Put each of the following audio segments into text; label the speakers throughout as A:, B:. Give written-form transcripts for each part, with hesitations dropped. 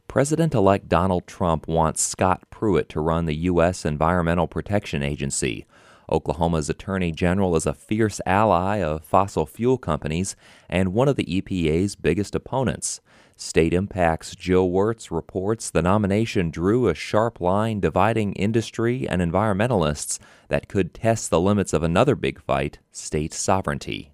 A: President-elect Donald Trump wants Scott Pruitt to run the U.S. Environmental Protection Agency. Oklahoma's Attorney General is a fierce ally of fossil fuel companies and one of the EPA's biggest opponents. State Impact's Joe Wirtz reports the nomination drew a sharp line dividing industry and environmentalists that could test the limits of another big fight, state sovereignty.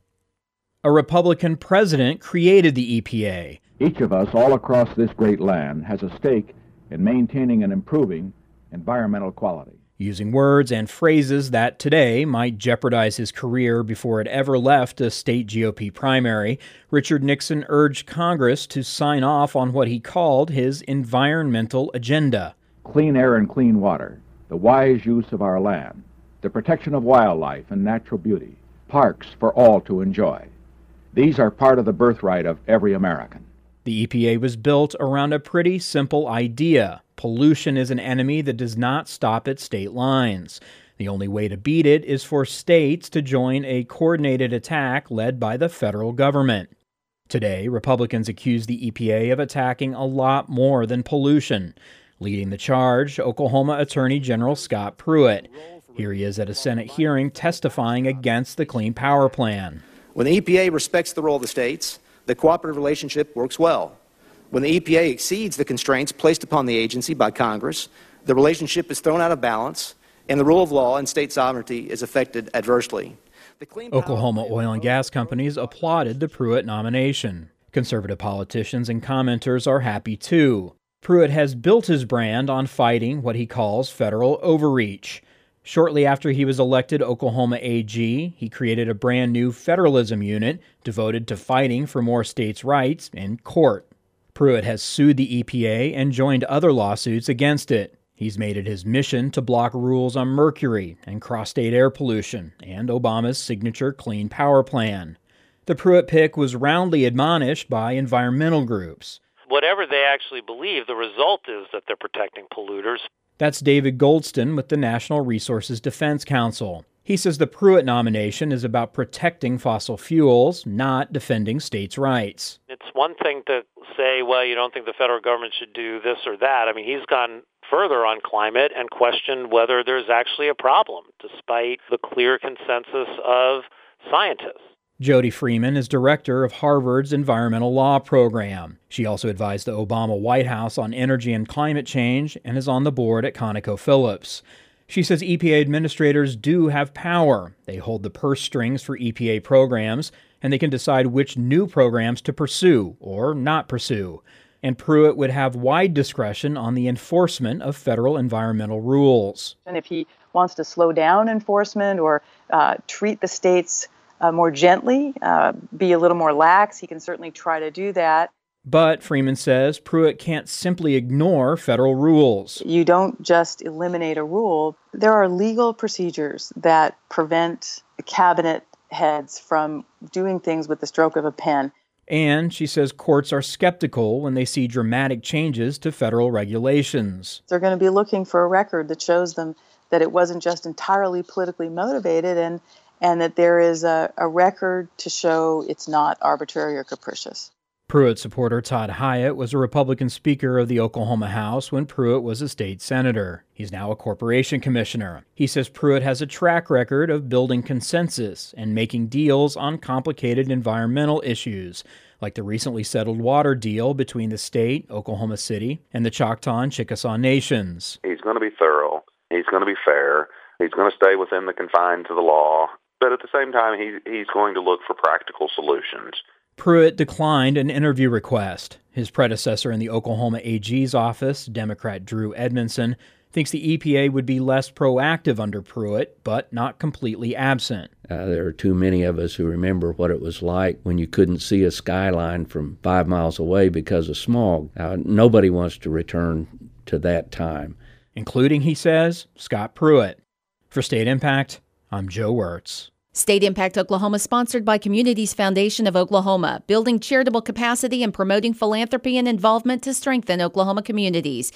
B: A Republican president created the EPA.
C: Each of us all across this great land has a stake in maintaining and improving environmental quality.
B: Using words and phrases that today might jeopardize his career before it ever left a state GOP primary, Richard Nixon urged Congress to sign off on what he called his environmental agenda.
C: Clean air and clean water, the wise use of our land, the protection of wildlife and natural beauty, parks for all to enjoy. These are part of the birthright of every American.
B: The EPA was built around a pretty simple idea. Pollution is an enemy that does not stop at state lines. The only way to beat it is for states to join a coordinated attack led by the federal government. Today, Republicans accuse the EPA of attacking a lot more than pollution. Leading the charge, Oklahoma Attorney General Scott Pruitt. Here he is at a Senate hearing testifying against the Clean Power Plan.
D: When the EPA respects the role of the states, the cooperative relationship works well. When the EPA exceeds the constraints placed upon the agency by Congress, the relationship is thrown out of balance, and the rule of law and state sovereignty is affected adversely.
B: Oklahoma oil and gas companies applauded the Pruitt nomination. Conservative politicians and commenters are happy too. Pruitt has built his brand on fighting what he calls federal overreach. Shortly after he was elected Oklahoma AG, he created a brand new federalism unit devoted to fighting for more states' rights in court. Pruitt has sued the EPA and joined other lawsuits against it. He's made it his mission to block rules on mercury and cross-state air pollution and Obama's signature Clean Power Plan. The Pruitt pick was roundly admonished by environmental groups.
E: Whatever they actually believe, the result is that they're protecting polluters.
B: That's David Goldston with the National Resources Defense Council. He says the Pruitt nomination is about protecting fossil fuels, not defending states' rights.
E: It's one thing to say, well, you don't think the federal government should do this or that. I mean, he's gone further on climate and questioned whether there's actually a problem, despite the clear consensus of scientists.
B: Jody Freeman is director of Harvard's Environmental Law Program. She also advised the Obama White House on energy and climate change and is on the board at ConocoPhillips. She says EPA administrators do have power. They hold the purse strings for EPA programs, and they can decide which new programs to pursue or not pursue. And Pruitt would have wide discretion on the enforcement of federal environmental rules.
F: And if he wants to slow down enforcement or treat the states more gently, be a little more lax, he can certainly try to do that.
B: But, Freeman says, Pruitt can't simply ignore federal rules.
F: You don't just eliminate a rule. There are legal procedures that prevent cabinet heads from doing things with the stroke of a pen.
B: And she says courts are skeptical when they see dramatic changes to federal regulations.
F: They're going to be looking for a record that shows them that it wasn't just entirely politically motivated and that there is a record to show it's not arbitrary or capricious.
B: Pruitt supporter Todd Hyatt was a Republican Speaker of the Oklahoma House when Pruitt was a state senator. He's now a corporation commissioner. He says Pruitt has a track record of building consensus and making deals on complicated environmental issues, like the recently settled water deal between the state, Oklahoma City, and the Choctaw and Chickasaw nations.
G: He's going to be thorough. He's going to be fair. He's going to stay within the confines of the law. But at the same time, he's going to look for practical solutions.
B: Pruitt declined an interview request. His predecessor in the Oklahoma AG's office, Democrat Drew Edmondson, thinks the EPA would be less proactive under Pruitt, but not completely absent.
H: There are too many of us who remember what it was like when you couldn't see a skyline from 5 miles away because of smog. Nobody wants to return to that time.
B: Including, he says, Scott Pruitt. For State Impact, I'm Joe Wirtz.
I: State Impact Oklahoma, sponsored by Communities Foundation of Oklahoma, building charitable capacity and promoting philanthropy and involvement to strengthen Oklahoma communities.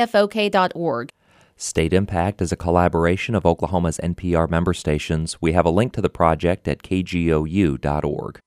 I: CFOK.org.
A: State Impact is a collaboration of Oklahoma's NPR member stations. We have a link to the project at KGOU.org.